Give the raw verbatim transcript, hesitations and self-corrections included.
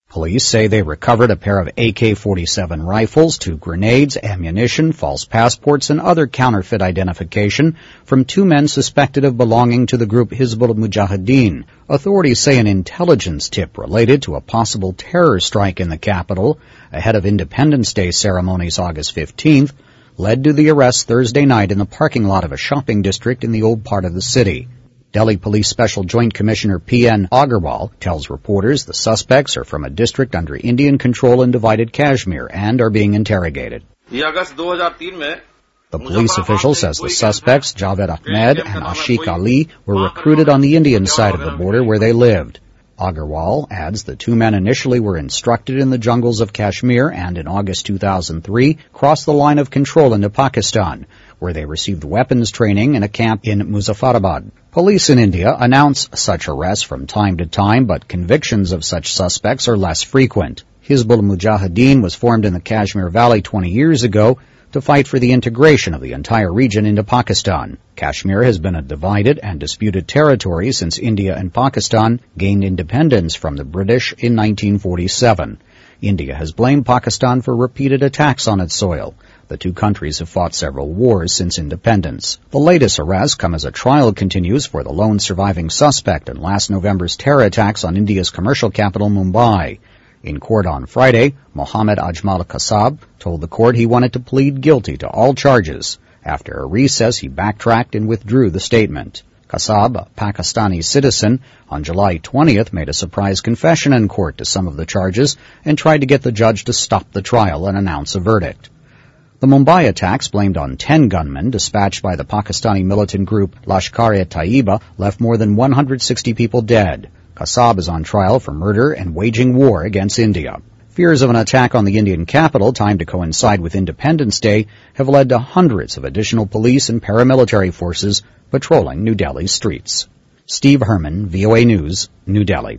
Police say they recovered a pair of A K forty-seven rifles, two grenades, ammunition, false passports, and other counterfeit identification from two men suspected of belonging to the group Hizbul Mujahideen. Authorities say an intelligence tip related to a possible terror strike in the capital ahead of Independence Day ceremonies August fifteenth led to the arrest Thursday night in the parking lot of a shopping district in the old part of the city. Delhi Police Special Joint Commissioner P N Agarwal tells reporters the suspects are from a district under Indian control in divided Kashmir and are being interrogated. The police official says the suspects, Javed Ahmed and Ashiq Ali, were recruited on the Indian side of the border where they lived. Agarwal adds the two men initially were instructed in the jungles of Kashmir and in August two thousand three crossed the line of control into Pakistan, where they received weapons training in a camp in Muzaffarabad. Police in India announce such arrests from time to time, but convictions of such suspects are less frequent. Hizbul Mujahideen was formed in the Kashmir Valley twenty years ago to fight for the integration of the entire region into Pakistan. Kashmir has been a divided and disputed territory since India and Pakistan gained independence from the British in nineteen forty-seven. India has blamed Pakistan for repeated attacks on its soil. The two countries have fought several wars since independence. The latest arrests come as a trial continues for the lone surviving suspect in last November's terror attacks on India's commercial capital, Mumbai. In court on Friday, Mohammad Ajmal Kasab told the court he wanted to plead guilty to all charges. After a recess, he backtracked and withdrew the statement. Kasab, a Pakistani citizen, on July twentieth made a surprise confession in court to some of the charges and tried to get the judge to stop the trial and announce a verdict. The Mumbai attacks, blamed on ten gunmen dispatched by the Pakistani militant group Lashkar-e-Taiba, left more than one hundred sixty people dead. Kasab is on trial for murder and waging war against India. Fears of an attack on the Indian capital, timed to coincide with Independence Day, have led to hundreds of additional police and paramilitary forces patrolling New Delhi's streets. Steve Herman, V O A News, New Delhi.